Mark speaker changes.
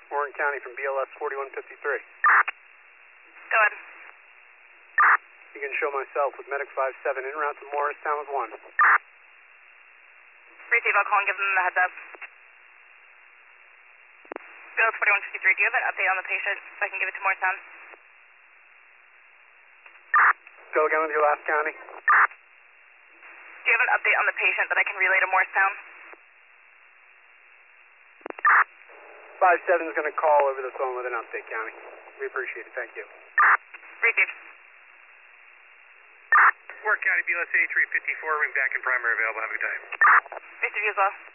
Speaker 1: Warren County from BLS 4153.
Speaker 2: Go ahead.
Speaker 1: You can show myself with Medic 57 en route to Morristown with 1.
Speaker 2: Receive, I'll call and give them the heads up. BLS 4153, do you have an update on the patient so I can give it to Morristown?
Speaker 1: Go again with your last county.
Speaker 2: Do you have an update on the patient that I can relay to Morristown?
Speaker 1: 57 is going to call over the phone with an update, County. We appreciate it. Thank you.
Speaker 2: Receive.
Speaker 3: Warren County, BLS 8354, ring back in primary available. Have a good day.
Speaker 2: Receive you as well.